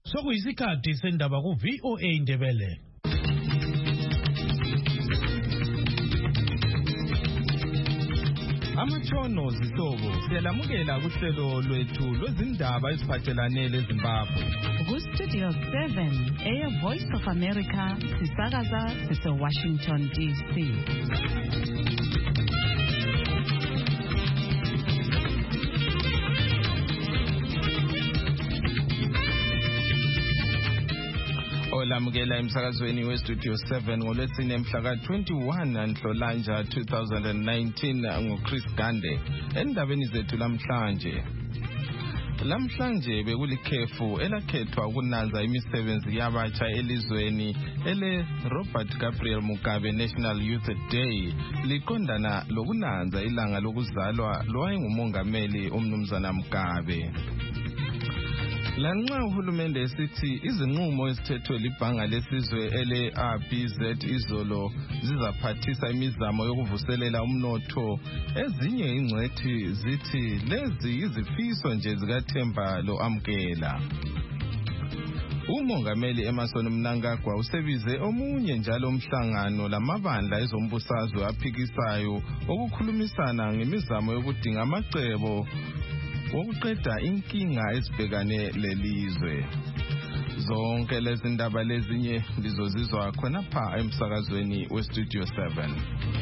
Sokuyisikhathi sendaba ku VOA Indebele. Amatshono zihlobo siyalamukela kuhlelo lwethu lwezindaba eziphathelane leZimbabwe. Ku-Studio 7 Voice of America sisakaza sise-Washington DC. Olamukela emsakazweni weStudio 7 ngolwesine mhla ka-21 Nhlolanja 2019 nguChris Gande. Endabeni zethu Lamhlanje bekulikhefu elakhethwa ukunanza imisebenzi yabatsha elizweni ele Robert Gabriel Mugabe National Youth Day liqondana lokunanza ilanga lokuzalwa lowayengumongameli umnumzana Mugabe. Lanxa uhulumende esithi izinqumo ezithethwe libhanga lesizwe ele-RBZ izolo zizaphathisa imizamo yokuvuselela umnotho, ezinye ingcwethi zithi lezi izifiso nje zikaThemba lo-Amkela. Umongameli Emmerson Mnangagwa usebize omunye njalo umhlangano lamabandla ezombusazwe aphikisayo okukhulumisana ngemizamo yokudinga amacebo wokuqeda inkinga ezibhekane lelizwe. Zonke lezi ndaba lezinye lizozizwa khonapha emsakazweni weStudio 7.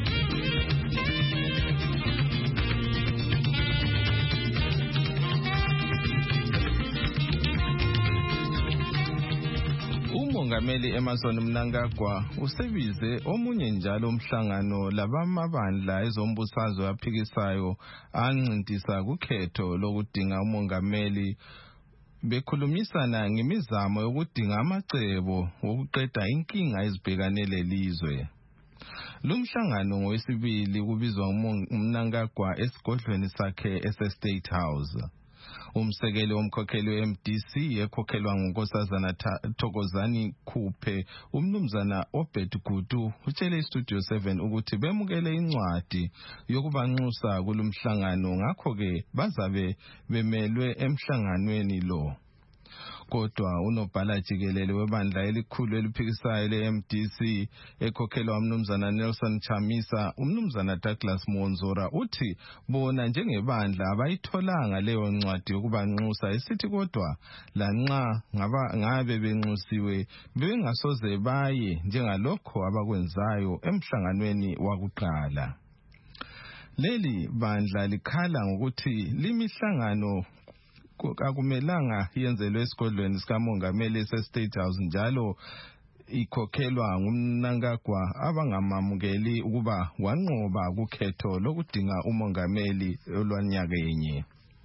Umongameli Emmerson Mnangagwa usebize omunye njalo umhlangano labamabandla ezombusazwe aphikisayo ancintisa kukhetho lokudinga umongameli bekhulumisana ngemizamo yokudinga amacebo wokuqeda inkinga ezibhekane lelizwe. Lumhlangano ngowesibili kubizwa uMnangagwa esigodlweni sakhe ese-State House. Umsekeli womkhokheli we-MDC ekhokhelwa ngunkosazana Thokozani Khuphe umnumzana Obed Gutu utshele iStudio 7 ukuthi bemukele incwadi yokubanxusa kulumhlangano, ngakho-ke bazabe bemelwe emhlanganweni lo. Kodwa unobhala jikelele webandla elikhulu eliphikisayo le-MDC ekhokhelwa umnumzana Nelson Chamisa, umnumzana Douglas Monzora uthi bona njengebandla abayitholanga leyo ncwadi yokubanxusa, esithi kodwa lanxa ngabe benxusiwe bengasoze baye njengalokho abakwenzayo emhlanganweni wakuqala. Leli bandla likhala ngokuthi limihlangano akumelanga yenzelwe esigodlweni sikamongameli ese-State House njalo ikhokhelwa nguMnangagwa abangamamukeli ukuba wanqoba kukhetho lokudinga umongameli olwanyakenye.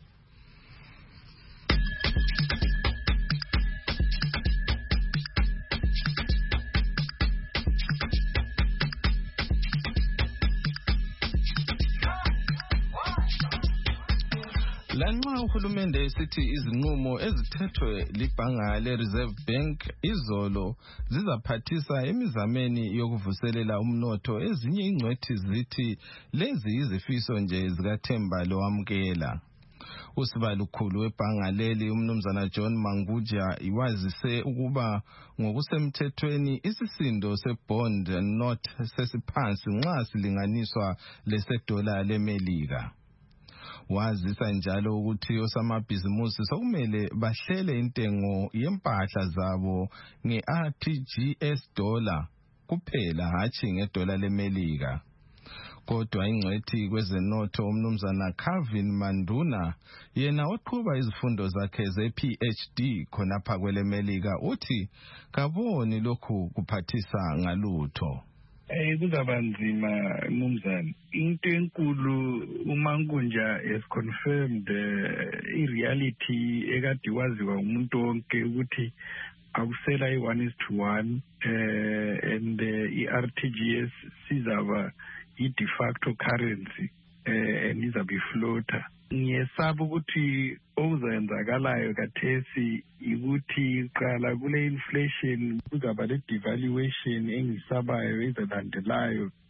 Lanxa uhulumende esithi izinqumo ezithethwe libhanga le-Reserve Bank izolo zizaphathisa emizameni yokuvuselela umnotho, ezinye ingcwethi zithi lezi izifiso nje zikaThemba lo-Amkela. Usibalukhulu webhanga leli umnumzana John Manguja iwazise ukuba ngokusemthethweni isisindo sebond note sesiphansi nxa silinganiswa lesedola leMelika. Wazisa njalo ukuthi osamabhizimusi sokumele bahlele intengo yempahla zabo nge-RTGS dollar kuphela, hatshi ngedola leMelika. Kodwa ingcwethi kwezenotho umnumzana Calvin Manduna yena oqhuba izifundo zakhe ze-PhD khonapha kweleMelika uthi kaboni lokhu kuphathisa ngalutho. Kuzaba nzima mnumzane. Into enkulu uMankunja has confirmed i-reality ekade waziwa umuntu wonke ukuthi akusela i-1:1 and i-RTGS sizaba i-de facto currency and izabe ifloater. Ngiyesaba ukuthi okuzenzakalayo kathesi ukuthi qala kule inflation kuzaba le devaluation engisabayo ezalandelayo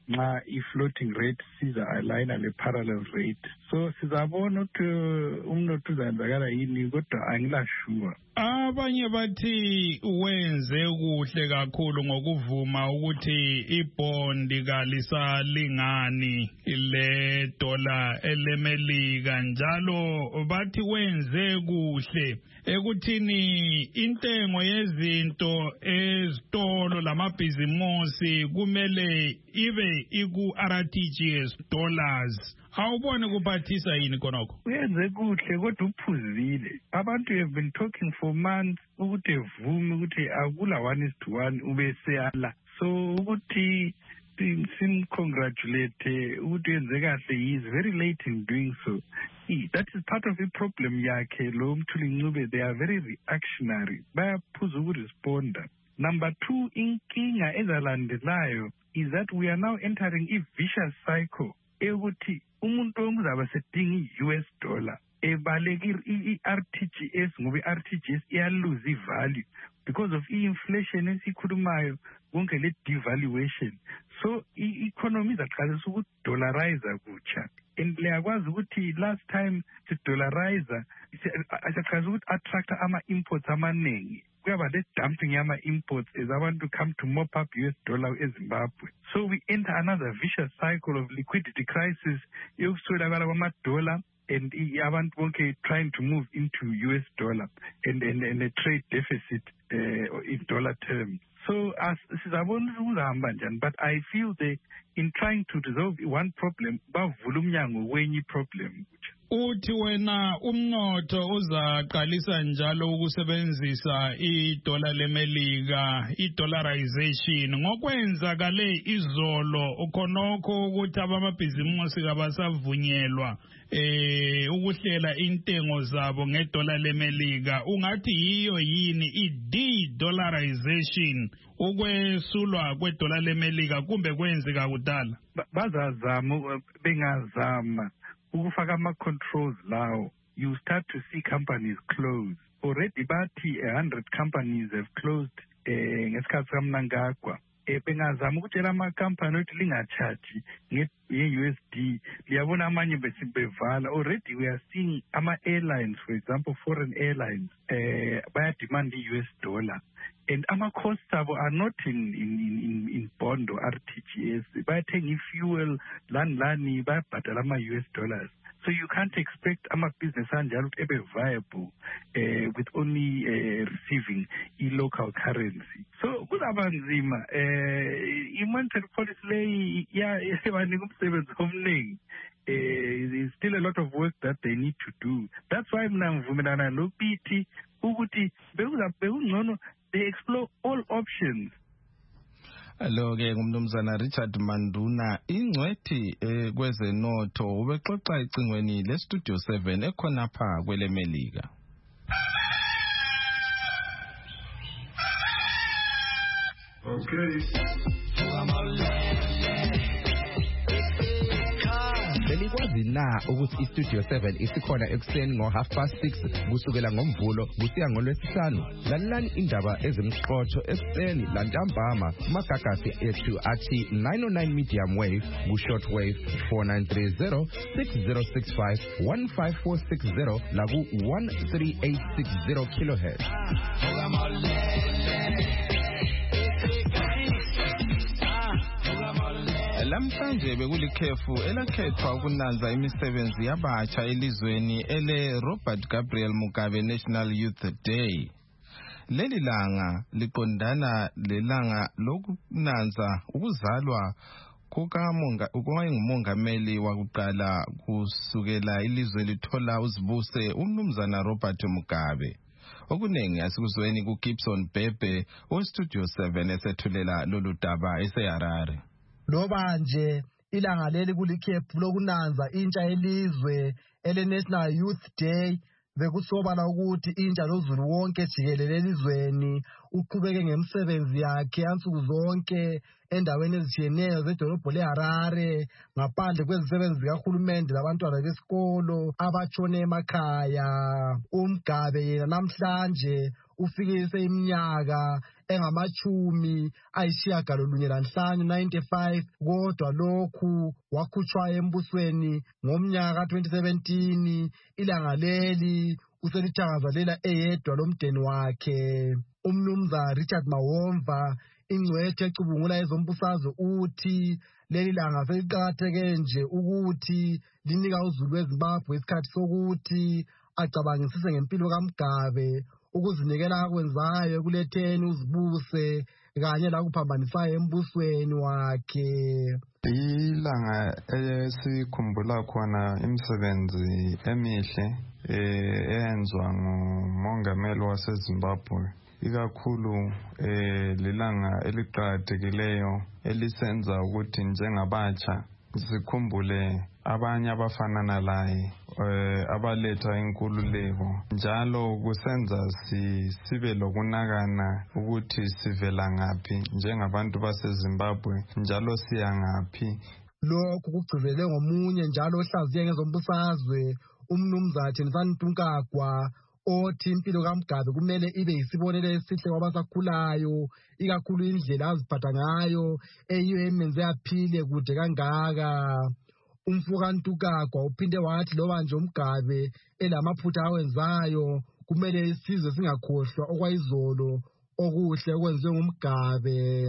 nxa i-floating rate siza aligna le-parallel rate. So sizabona ukuthi umnotho uzayenzakala yini kodwa angilashua. Abanye bathi wenze kuhle kakhulu ngokuvuma ukuthi ibondi kalisalingani le dollar elemelika, njalo bathi wenze kuhle ekuthini intengo yezinto ezitolo lamabhizimusi kumele ibe iku-RTGS dollars. Awubone kuphathisa yini konoko? Uyenze kuhle kodwa uphuzile. Abantu have been talking for months ukuthi evume ukuthi akula 1:1 ube seyala. So ukuthi simcongratulate ukuthi yenze kahle, is very late in doing so. That is part of the problem yakhe lo Mthuli Ncube. They are very reactionary. Bayaphuza ukuresponda. Number 2, inkinga ezalandelayo is that we are now entering a vicious cycle. Ukuthi umuntu onguzabe sedinga i-US dollar ebaleka i-RTGS ngoba i-RTGS iyalose i-value because of i-inflation esikhulumayo konke le devaluation. So i-economy izaqalisa ukudollarize kutsha, and liyakwazi ukuthi last time si-dollarize siyaqalisa ukuthi attracta ama-imports amaningi. Kuyaba le-dumping yama-imports as abantu come to mop up US dollar eZimbabwe. So we enter another vicious cycle of liquidity crisis yokuswelakala kwama-dollar and abantu bonke trying to move into US dollar and a trade deficit in dollar terms. So sizabona ukuzahamba njani, but I feel they in trying to resolve one problem bavula umnyango wenye problem. Uthi wena umnotho uzaqalisa njalo ukusebenzisa idola lemelika, i-dollarization, ngokwenzakale izolo ukhonokho ukuthi abamabhizimusi kabasavunyelwa ukuhlela intengo zabo ngedola lemelika. Ungathi yiyo yini i-de-dollarization, ukwesulwa kwedola lemelika, kumbe kwenzeka kudala? Bazazama bengazama ukufaka ama-controls lawo, you start to see companies close. Already bathi 100 companies have closed ngesikhathi kaMnangagwa. Bengazama ukutshela ama-company ukuthi lingachaji nge-USD. Liyabona amanye bevala. Already we are seeing ama-airlines, for example, foreign airlines, bayademand i-US dollar. And ama-costs abo are not in bond or RTGS. Bayathenga i-fuel, lani, bayabhadala ama-US dollars. So you can't expect ama-business anjalo ukuthi ebe viable with only receiving i-local currency. So kuzaba nzima. I-monetary policy leyi yabanika umsebenzi omningi. There's still a lot of work that they need to do. That's why mina ngivumelana noPT ukuthi bekungcono they explore all options. Lo-ke ngumnumzana Richard Manduna, ingcwethi kwezenotho, ubexoxa ecingweni le-Studio 7 ekhonapha kwele Melika. Okay. Belikwazi na ukuthi iStudio 7 isikhona ekuseni ngo6:30 kusukela ngoMvulo kusiya ngoLwesihlanu? Lalelani indaba ezimqotho ekuseni lantambama magagasi ethu athi 909 medium wave ku-short wave 4930 6065 15460 la ku-13860 kilohertz. Lamhlanje bekulikhefu elakhethwa ukunanza imisebenzi yabatsha elizweni ele Robert Gabriel Mugabe National Youth Day. Leli langa liqondana lelanga lokunanza ukuzalwa kukamongameli wakuqala kusukela ilizwe lithola uzibuse umnumzana Robert Mugabe. Okunengi asikuzweni kuGibson Bebe oStudio 7 esethulela lolu daba eseHarare. Loba nje ilanga leli kulikhefu lokunanza intsha yelizwe ele-National Youth Day, bekusobala ukuthi intsha lozulu wonke jikelele elizweni uqhubeke ngemisebenzi yakhe ansuku zonke endaweni ezitshiyeneyo zedolobho leHarare, ngaphandle kwezisebenzi zikahulumende labantwana besikolo abatshone emakhaya. uMgabe yena namhlanje ufikise iminyaka engamachumi ayishiyagalolunye lanhlanu 95, kodwa lokhu wakhutshwa embusweni ngomnyaka 2017. Ilanga leli uselithakazelela eyedwa lomndeni wakhe. Umnumzana Richard Mawomva, ingcwethe ecubungula ezombusazwe, uthi leli langa seliqakatheke nje ukuthi linika uZulu weZimbabwe isikhathi sokuthi acabangisise ngempilo kaMgabe, ukuzinikela akwenzayo ekuletheni uzibuse kanye lakuphambanisayo embusweni wakhe. Ilanga esikhumbula khona imisebenzi emihle eyenzwa ngumongameli waseZimbabwe, ikakhulu lilanga eliqakathekileyo elisenza ukuthi njengabatsha sikhumbule abanye abafanana laye abaletha inkululeko, njalo kusenza sibe lokunakana ukuthi sivela ngaphi njengabantu baseZimbabwe, njalo siya ngaphi. Lokhu kugcizelwe ngomunye njalo ohlaziye ngezombusazwe, umnumzana Thenjani Mtunkagwa, othi impilo kaMgabe kumele ibe yisibonelo esihle kwabasakhulayo, ikakhulu indlela aziphatha ngayo eyiyo emenze aphile kude kangaka. Umfuka Mtunkagwa uphinde wathi loba nje uMgabe elamaphutha awenzayo, kumele isizwe singakhohlwa okwayizolo okuhle okwenziwe nguMgabe.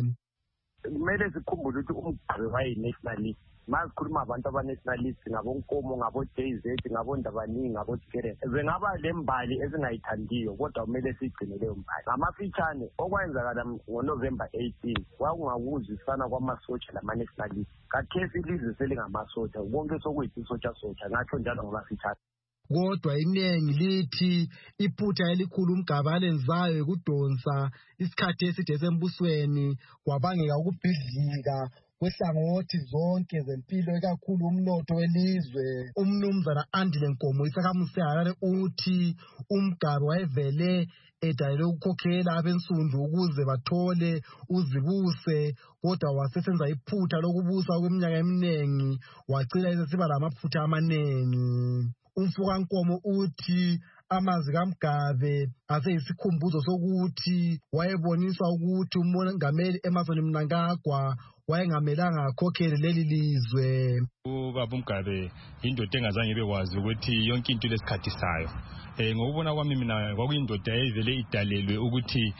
Kumele sikhumbule ukuthi uMgabe wayeyi-nationalist. Masikhuluma abantu aba-nationalist, ngabonkomo, ngabo-JZ, ngabondabaningi, ngabo-Tikereng, bengaba lembali ezingayithandiyo, kodwa kumele sigcine leyo mbali. Ngamafitshane, okwenzakala ngoNovember 18 kwakungakuzwisana kwamasotsha lama-nationalist. Kathesi ilizwe selingamasotsha, konke sokuyiphi isotsha, ngatsho njalo ngamafitshane. Kodwa iningi lithi iphutha elikhulu uMgabe alenzayo ekudonsa isikhathi eside sembusweni kwabangeka ukubhidlika kwehlangothi zonke zempilo, ikakhulu umnotho welizwe. Umnumzana Andile Nkomo Isakamuseharare uthi uMgabe wayevele edalelwe ukukhokhela abensundu ukuze bathole uzibuse, kodwa wasesenza iphutha lokubusa kweminyaka eminingi wagcina esesiba lamaphutha amaningi. Umfuka Nkomo uthi amazwi kaMgabe aseyisikhumbuzo sokuthi wayeboniswa ukuthi umongameli Emmerson Mnangagwa wayengamelanga akhokhele leli lizwe. Ubaba uMgabe indoda engazange ibekwazi ukuthi yonke into lesikhathi sayo. Ngokubona kwami mina kwakuyindoda eyayivele idalelwe ukuthi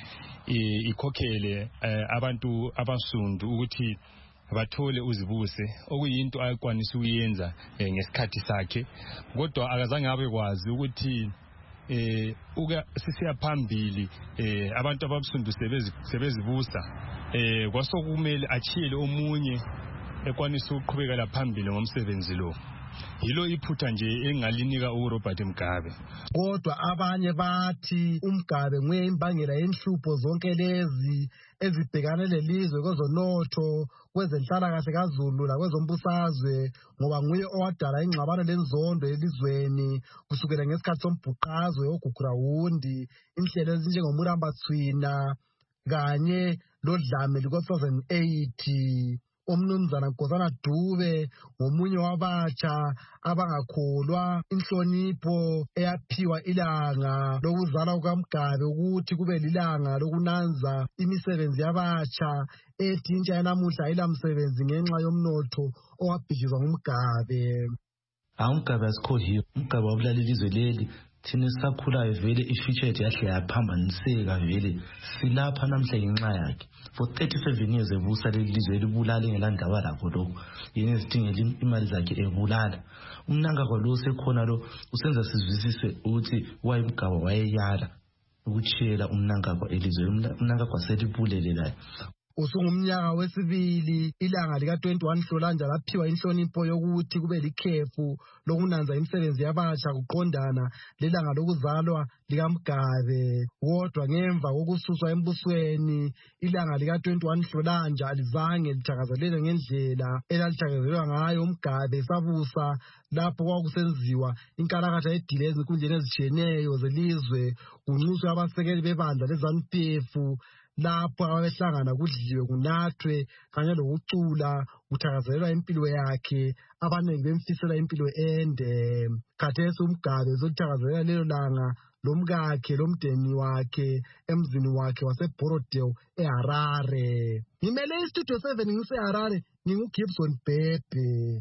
ikhokhele abantu abansundu ukuthi bathole uzibuse, okuyinto ayakwanisa ukuyenza ngesikhathi sakhe, kodwa akazange abekwazi ukuthi sisiya phambili abantu ababusundu sebezibusa, kwasokumele achiyele omunye ekwanisa ukuqhubekela phambili ngomsebenzi lo. Yilo iphutha nje engalinika uRobert Mugabe. Kodwa abanye bathi uMgabe nguye imbangela yenhlupho zonke lezi ezibhekane lelizwe kwezonotho, kwezenhlalakahle kaZulu nakwezombusazwe, ngoba nguye owadala ingxabano lenzondo elizweni kusukela ngesikhathi sombhuqazwe oGugurawundi, inhlelo ezinjengoMurambatswina kanye lodlame luka-2008. Umnumzana Nkosana Dube ngomunye wabatsha abangakholwa inhlonipho eyaphiwa ilanga lokuzalwa kukaMgabe ukuthi kube lilanga lokunanza imisebenzi yabatsha, ethi intsha yanamuhla ayilamsebenzi ngenxa yomnotho owabhidlizwa nguMgabe. UMgabe asikhohliwe, uMgabe wabulala ilizwe leli. Thina sisakhulayo vele i-future yethu yahle yaphambaniseka vele, silapha namhla ngenxa yakhe. For 37 years ebusa leli lizwe libulala engelandaba lakho lokho, yena ezidingela imali zakhe ebulala. Umnangagwa lo sekhona lo usenza sizwisise ukuthi wayeMgabe wayeyala ukuchiyela umnangagwa elizwe. Umnangagwa selibulele layo. Usungumnyaka wesibili ilanga lika-21 Nhlolanja laphiwa inhlonipho yokuthi kube likhefu lokunanza imisebenzi yabatsha kuqondana lelanga lokuzalwa likaMgabe. Kodwa ngemva kokususwa embusweni, ilanga lika-21 Nhlolanja alizange lithakazelelwe ngendlela elalithakazelelwa ngayo uMgabe esabusa, lapho kwakusenziwa inkalakatha edile ezinkundleni ezitshiyeneyo zelizwe, kunxuswe abasekeli bebandla leZANU-PF, lapho ababehlangana kudliwe kunathwe kanye lokucula kuthakazelelwa impilo yakhe, abaningi bemfisela impilo ende. Khathesi uMgabe uzothakazelela lelo langa lomkakhe lomdeni wakhe emzini wakhe waseBorodale eHarare. Ngimele iStudio 7 ngiseHarare, nginguGibson Bhebhe.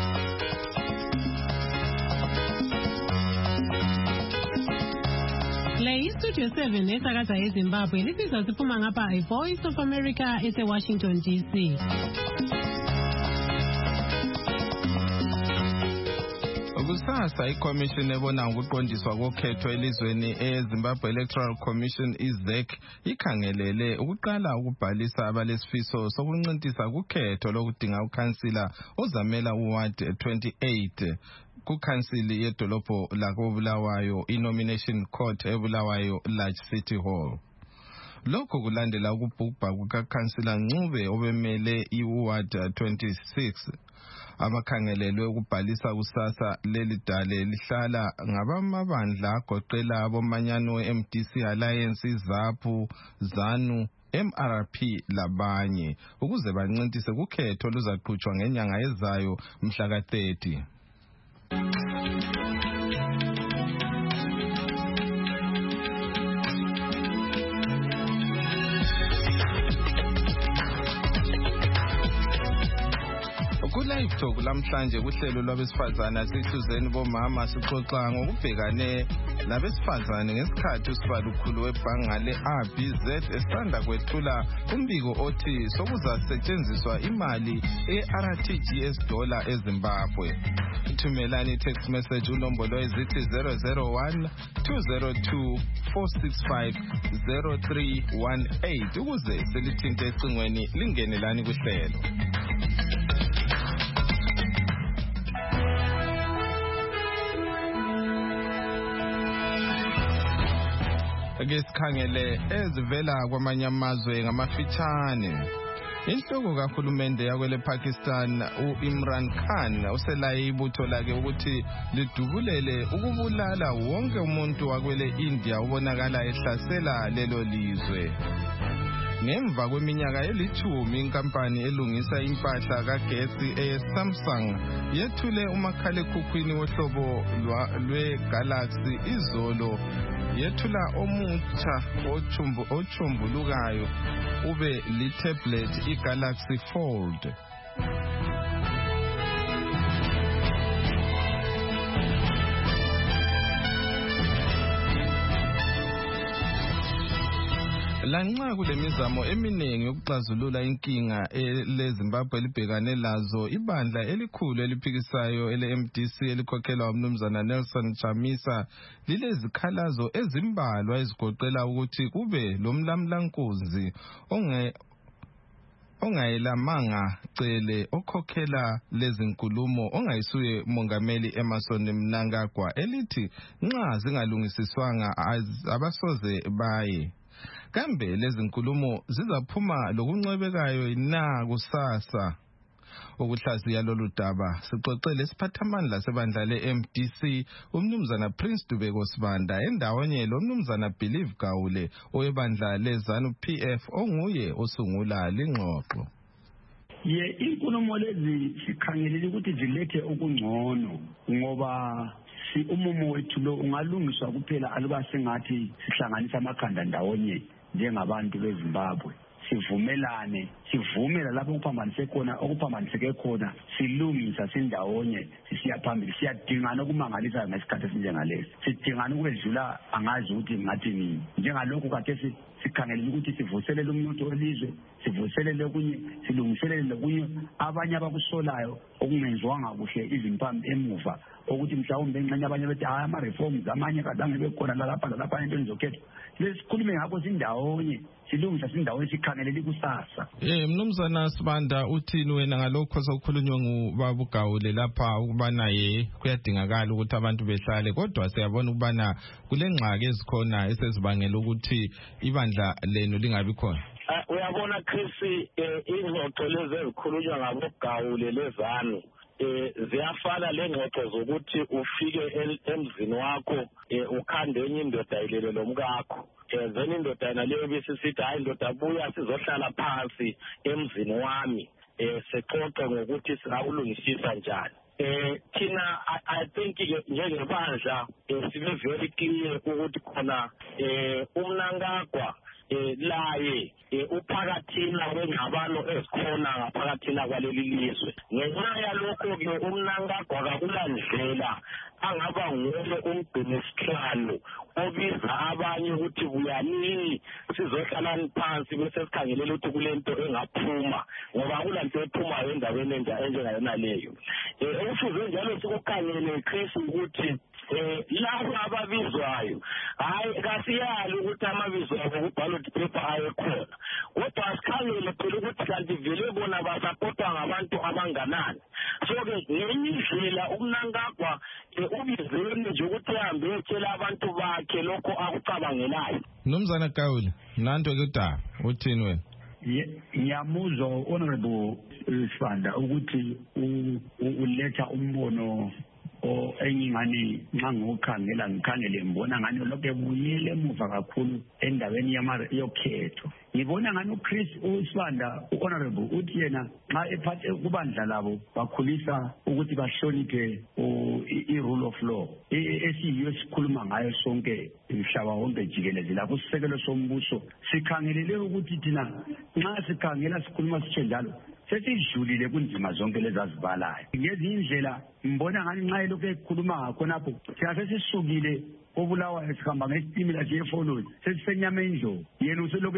Le Studio 7 esakaza eZimbabwe lisizwa siphuma ngapha iVoice of America eseWashington DC. Kusasa iCommission ebona ukuqondiswa kokhetho elizweni eZimbabwe Electoral Commission IZEC ikhangelele ukuqala ukubhalisa abalesifiso sokuncintisa kukhetho lokudinga ukhansila ozamela uWard 28 kukhansili yedolobho lakoBulawayo iNomination Court eBulawayo Large City Hall. Lokho kulandela ukubhubha kukakhansila Ncube obemele iWard 26. Abakhangelelwe ukubhalisa kusasa leli dale lihlala ngabamabandla agoqela abomanyano MDC Alliance, ZAPU, ZANU, MRP labanye ukuze bancintise kukhetho luzaqhutshwa ngenyanga ezayo mhla ka-30. Live Talk lamhlanje kuhlelo lwabesifazana sihluzeni bomama sixoxa ngokubhekane labesifazane ngesikhathi usibalukhulu webhanga le-RBZ esanda kwethula umbiko othi sokuzasetshenziswa imali e-RTGS dollar eZimbabwe. Thumelani text message unombolo ezithi 001 202 465 0318 ukuze selithinte ecingweni lingenelani kuhlelo. Ngesikhangele ezivela kwamanye amazwe ngamafitshane. Inhloko kahulumende yakwele Pakistan uImran Khan uselaye ibutho lakhe ukuthi lidubulele ukubulala wonke umuntu wakwele India ubonakala ehlasela lelo lizwe. Ngemva kweminyaka elithumi inkampani elungisa impahla kagesi eSamsung yethule umakhalekhukhwini wohlobo lweGalaxy izolo. Yethula omutsha ochumbulukayo ube li-tablet iGalaxy Fold. Lanxa kulemizamo eminingi yokuxazulula inkinga leZimbabwe libhekane lazo, ibandla elikhulu eliphikisayo ele-MDC elikhokhelwa umnumzana Nelson Chamisa lilezikhalazo ezimbalwa ezigoqela ukuthi kube lomlamlankunzi ongayelamanga cele okhokhela lezinkulumo ongayisuye mongameli Emmerson Mnangagwa elithi nxa zingalungisiswanga abasoze baye. Kambe lezinkulumo zizaphuma lokuncebekayo na kusasa. Ukuhlaziya lolu daba sixoxele isiphathamandla sebandla le-MDC umnumzana Prince Dubeko Sibanda endawonye lo mnumzana Believe Gawule owebandla leZANU PF onguye osungula lingxoxo. Inkulumo lezi sikhangelele ukuthi zilethe okungcono ngoba umumo wethu lo ungalungiswa kuphela aluba sengathi sihlanganisa amakhanda ndawonye njengabantu beZimbabwe. Sivumelane, sivumela lapho okuphambaniseke khona, silungisa sindawonye, sisiya phambili, siyadingana ukumangalisa ngesikhathi esinjengalesi. Sidingana ukwedlula angazi ukuthi ngathi nini. Njengalokhu kade sikhangelele ukuthi sivuselele umnotho welizwe, sivuselele okunye, silungiselele okunye abanye abakusolayo okungenziwanga kuhle izimpambi emuva ukuthi mhlawumbe enxenye abanye bethi hayi ama-reforms amanye kazange bekhona lalapha into enizokhetha. Lesikhulume ngakho sindawonye, silungisa sindawonye, sikhangelele ikusasa. Mnumzana Sibanda uthini wena ngalokho sokukhulunywa ngubaba uGawule lapha ukubana kuyadingakala ukuthi abantu behlale, kodwa siyabona ukubana kule ngxaki ezikhona esezibangela ukuthi ibandla lenu lingabi khona? Uyabona Chris, ingxoxo lezi ezikhulunywa ngabo Gawule leZANU ziyafana lengxoxo zokuthi ufike emzini wakho ukhande enye indoda ilele lomkakho. Then indoda naleyo bisisithi hayi indoda buya sizohlala phansi emzini wami sexoxe ngokuthi singawulungisisa njani. thina I think njengebandla sibe very clear ukuthi khona umnankagwa laye uphakathina kwengxabano ezikhona ngaphakathina kwaleli lizwe. Ngenxa yalokho-ke umnankagwa kakulandlela angaba nguye umbhinishlalo obiza abanye ukuthi buyanini sizohlalani phansi bese sikhangelela ukuthi kulento engaphuma ngoba kulanto ephumayo endaweni enjengayona leyo. Okufuze njalo sikukhangele Chris ukuthi labo ababizwayo hayi kasiyali ukuthi amabizo abo ku-ballot paper ayekhona kodwa asikhangele phela ukuthi kanti vele bona basapotwa ngabantu abanganani. So-ke ngenye indlela umnankagwa ubizeni nje ukuthi ahambe etshela abantu bakhe lokho akucabangelayo. Mnumzana Gawule, nanto-ke udaba uthini wena? Ngiyamuzwa honorable Sibanda ukuthi uletha umbono engingani nxa ngokhangela ngikhangele ngibona ngani lokho ebuyele emuva kakhulu endaweni yokhetho. Ngibona ngani uChris uSibanda honorable uthi yena nxa ephathe kubandla labo bakhulisa ukuthi bahloniphe i-rule of law esiyiyo sikhuluma ngayo sonke umhlaba wonke jikelele lapho sisekelo sombuso sikhangelele ukuthi thina nxa sikhangela sikhuluma sitsho njalo sesidlulile kunzima zonke lezazibalayo. Ngezinye indlela mbona ngani nxa lokho ekhuluma ngakhonapho siyase sisukile obulawayo sihamba ngesitimela siye eFoloni sesisenyama endlovu yena uselokhu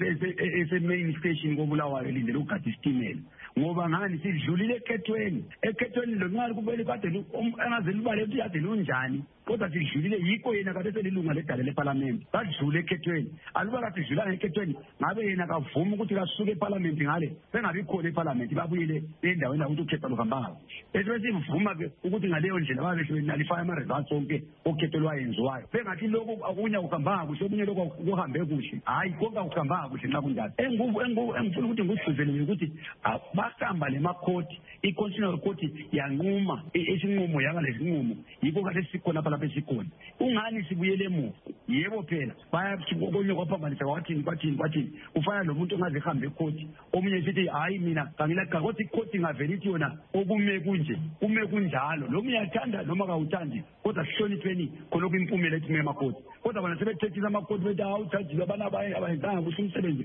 ese-main station kobulawayo lindele ukugada isitimela ngoba ngani sidlulile ekhethweni lo nxa kubele kade engaze libale ukuthi kade lunjani kodwa sidlulile yikho yena kade selilunga ledala leparlament badlule ekhethweni aluba kade sidlulanga ekhethweni ngabe yena kavuma ukuthi kasuke eparlament ngale bengabi khona eparlament babuyele endaweni ukuthi ukhetho luhambanga bese simvuma-ke ukuthi ngaleyo ndlela babe benalifaya ama-results onke okhetho lwayenziwayo bengathi lokhu akunye akuhambanga kuhle okunye lokhu kuhambe kuhle hhayi konke akuhambanga kuhle nxa kunjalo engifuna ukuthi ngikusizelele ukuthi basihamba lemakhoti i-constitutional court yanquma isinqumo yakalesinqumo yikho kade sikhona lapha esikhona ungani sibuyele emuva yebo phela bayakonye kwaphambanisa kwathini ufana nomuntu ongaze ehambe ekhoti omunye sithi hayi mina kangilaqa kodwa ikhoti ingavele ithi yona okume kunje kume kunjalo lo uyathanda noma kawuthandi kodwa sihlonipheni khonokho impumela ethi emakhoti kodwa bona sebethethisa amakhoti bethi awuthajile abana abayenzanga kuhle umsebenzi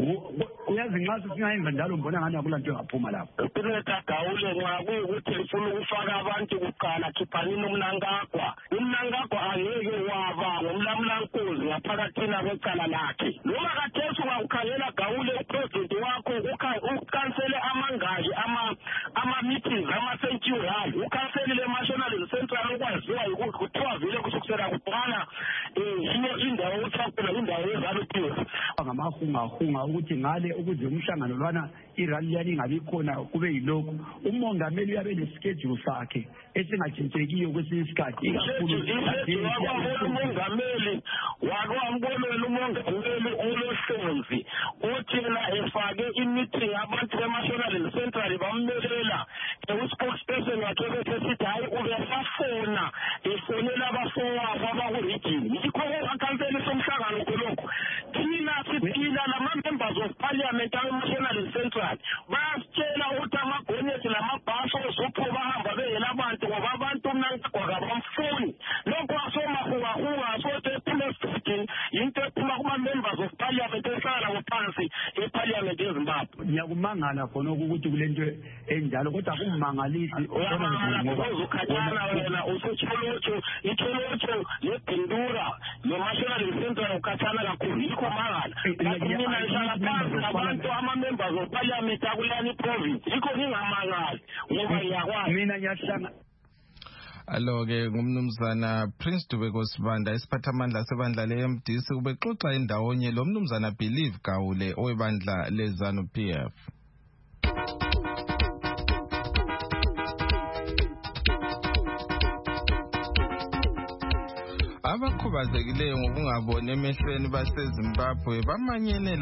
uyazi nxa singayenza njalo mbona ngani akulanto engaphuma lapho. Uprofessor Gawule nxa kuyukuthi ngifuna ukufaka abantu kuqala khiphanini umnankagwa angeke waba ngumlamulankosi ngaphakathina kwecala lakhe noma kathesi ungawukhangela Gawule upresident wakho ukhansele amangaji ama-meetings ama-sanctuary ukhanselile national central okwaziwa ukuthi kuthiwa vele kusukusela kudala yiyo indawo yokuthapela indawo yeZANU-PF ngamahungahunga ukuthi ngale ukuze umhlangano lwana irali yani ingabi khona kube yilokhu umongameli uyabe neschedule sakhe esingatshintshekiyo kwesinye isikhathi umongameli wakwambonela umongameli ulohlonzi uthi yena efake i-meeting abantu bema-national central bammelela uspokesperson wakhe besesithi hayi ubesafona efonela abafowabo abakuregini yikho akhanseli somhlangano khonokho thina siphila lama-members of parliament awe-national central bayasitshela ukuthi amagonyeti lamabhaso ozupho bahamba beyela abantu ngoba abantu umnankagwa kabamfuni lokho asomahungahunga asothi ephuma esigodini yinto ephuma kuma-members of parliament ehlala ngophansi eparliament yeZimbabwe. Ngiyakumangala khonokho ukuthi kule nto enjalo kodwa kummangalisi ukhanyana wena usutsholotsho itsholotsho lebhindura le-national central ukhathana kakhulu yikho mangala mina ihlala phansi nabantu ama-members of parliament akulani province yikho ngingamangali ngoba ngiyakwazi mina ngiyahlanga. Alo-ke ngumnumzana Prince Dubeko Sibanda isiphathamandla sebandla le-MDC ubexoxa indawonye lo mnumzana Believe Gawule owebandla le-ZANU-PF. Abaqhubeka abakhubazekileyo ngokungaboni emehlweni baseZimbabwe bamanyene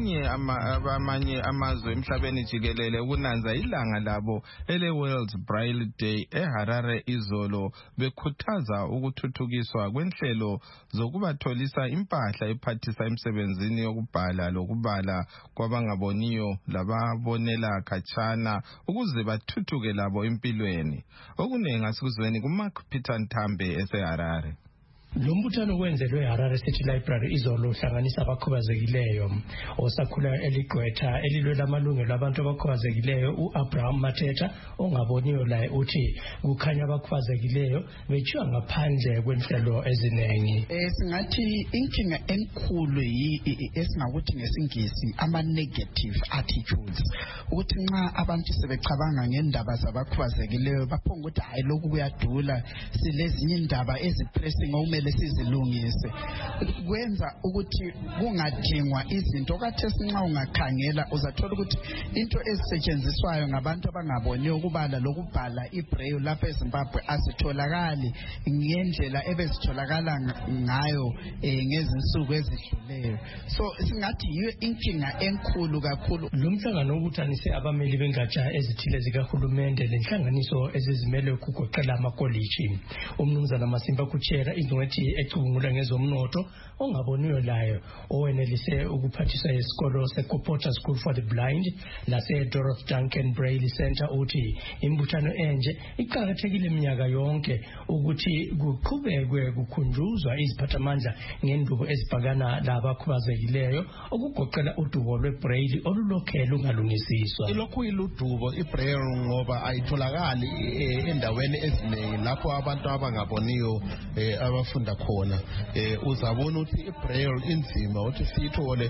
lamanye amazwe emhlabeni jikelele ukunanza ilanga labo ele-World Braille Day eHarare izolo bekhuthaza ukuthuthukiswa kwenhlelo zokubatholisa impahla ephathisa emsebenzini yokubhala lokubala kwabangaboniyo lababonela khatshana ukuze bathuthuke labo empilweni. Okunengi asikuzweni kuMark Peter Ntambe eseHarare. Lo mbuthano wenzelwe eHarare City Library izolo uhlanganisa abakhubazekileyo osakhula eligqwetha elilwela amalungelo abantu abakhubazekileyo uAbraham Mateta ongaboniyo laye uthi kukhanya abakhubazekileyo betshiwa ngaphandle kwenhlelo ezinengi. Singathi inkinga enkulu esingakuthi ngesingisi ama-negative attitudes ukuthi nxa abantu sebecabanga ngendaba zabakhubazekileyo baphonga ukuthi hayi lokhu kuyadula silezinye indaba ezipressing lesizilungise kwenza ukuthi kungadingwa izinto kathesi nxa ungakhangela uzathola ukuthi into ezisetshenziswayo ngabantu abangaboniyo ukubala lokubhala iBraille lapha eZimbabwe asitholakali ngendlela ebezitholakala ngayo ngezinsuku ezidluleyo. So singathi yiyo inkinga enkulu kakhulu. Lo mhlangano ubuthanise abameli bengatsha ezithile zikahulumende lenhlanganiso ezizimele ukugoqela amakoliji. Umnumzana Masimba Kuchera ingcwethi ecubungula ngezomnotho ongaboniyo layo owenelise ukuphathisa isikolo seKopota School for the Blind lase Dorothy Duncan Braille Center uthi imbuthano enje iqhakathekile iminyaka yonke ukuthi kuqhubekwe kukhunjuzwa iziphathamandla ngendubo ezibhakana labakhubazekileyo okugoqela udubo lweBraille olulokhela ungalungisiswa. Ilokhu iludubo iBraille ngoba ayitholakali endaweni eziningi lapho abantu abangaboniyo abafunda khona. Uzabona ukuthi iBraille inzima ukuthi siyithole,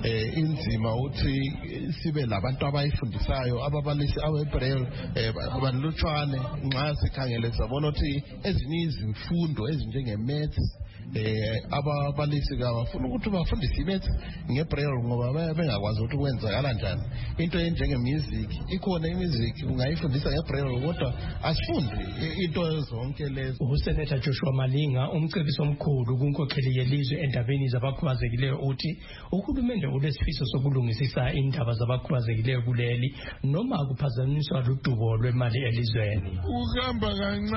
inzima ukuthi sibe labantu abayifundisayo ababalisi abeBraille balutshwane. Nxa sikhangele sabona ukuthi ezinye izifundo ezinjenge-maths ababalisi kabafuna ukuthi bafundise imaths ngeBraille ngoba bengakwazi ukuthi kwenzakala njani. Into enjenge-music ikhona imusic ungayifundisa ngeBraille kodwa asifundi into zonke lezo. USenator Joshua Malinga umcebisi omkhulu kunkokheli yelizwe endabeni zabakhubazekileyo uthi uhulumende ulesifiso sokulungisisa indaba zabakhubazekileyo kuleli noma kuphazanyiswa ludubo lwemali elizweni. Uhamba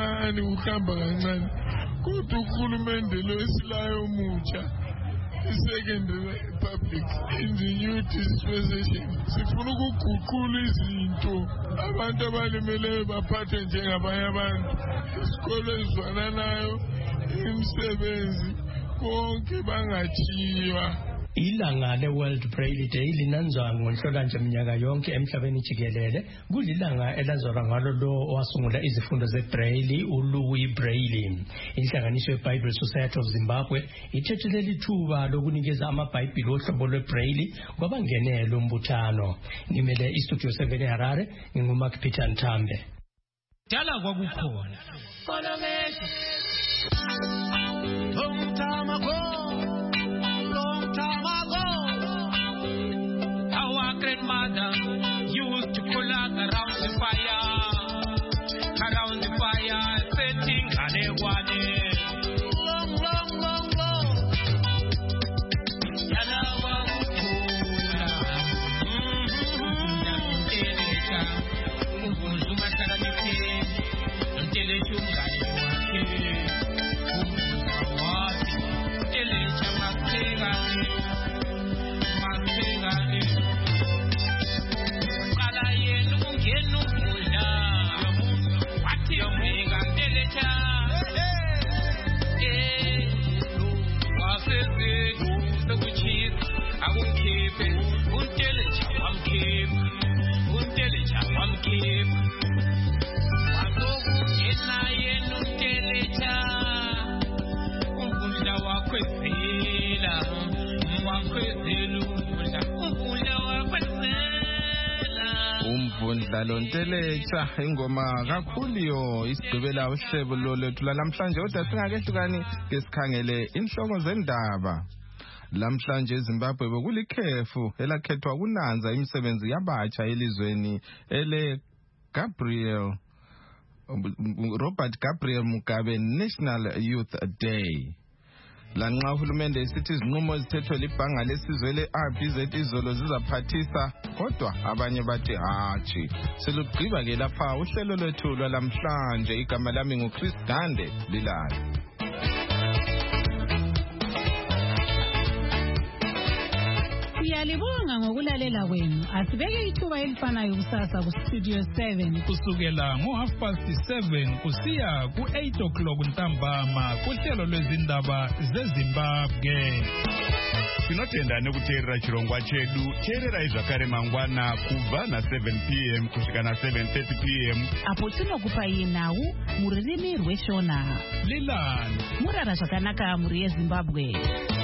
kancane kodwa uhulumende lo esilayo mutsha secondary public in the new dispensation sifuna ukuguqula izinto abantu abalimeleyo baphathe njengabanye abantu, isikolo ezizwananayo, imisebenzi konke bangatshiywa. Ilanga le-World Braille Day linanzwa ngoNhlolanja minyaka yonke emhlabeni jikelele. Kulilanga elazalwa ngalo lo owasungula izifundo zeBraille uLouis Braille. Inhlanganiso yeBible Society of Zimbabwe ithethe leli thuba lokunikeza amabhayibhili ohlobo lweBraille kwabangenele umbuthano. Ngimele iStudio 7 eHarare nginguMark Peter Ntambe. Dala kwakukhona. Long time ago, our grandmother used to pull out around the fire, setting Hanewane. Long. Yadawa Ukula. Uzuma Taranike, Untelechunga, umvundla lontelecha ingoma kakhulu isigqibela uhlebo lethu namhlanje kodwa singakehlukani ngesikhangele inhloko zendaba. Lamhlanje eZimbabwe bekulikhefu elakhethwa kunanza imisebenzi yabatsha elizweni Robert Gabriel Mugabe National Youth Day. Lanxa uhulumende esithi izinqumo ezithethwe libhanga lesizwe le-RBZ izolo zizaphathisa, kodwa abanye bathi hatshi. Selugqiba ke lapha uhlelo lwethu lwalamhlanje. Igama lami nguChris Gande Lilala. Siyalibonga ngokulalela kwenu. Asibeke ithuba elifanayo kusasa kuStudio 7 kusukela ngo7:30 kusiya ku8 ntambama kuhlelo lwezindaba zeZimbabwe. Tinotenda nekuteerera chirongwa chedu. Teerera zvakare mangwana kubva na7 p.m. kusvika na7:30 p.m. apo tinokupai nhau muririmi rweshona. Lilani murara zvakanaka muri yeZimbabwe.